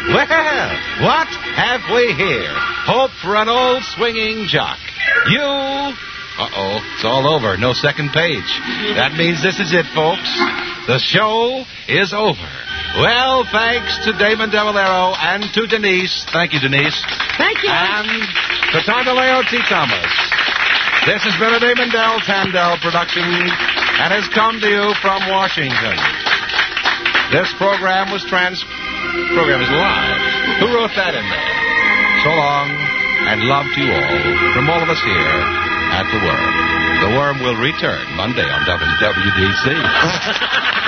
Well, what have we here? Hope for an old swinging jock. You... Uh-oh, it's all over. No second page. That means this is it, folks. The show is over. Well, thanks to Damon DeValero and to Denise. Thank you, Denise. Thank you. And to Tandaleo T. Thomas. This has been a Damon Del Tandel production and has come to you from Washington. This program is live. Who wrote that in there? So long and love to you all from all of us here at The Worm. The Worm will return Monday on WWDC.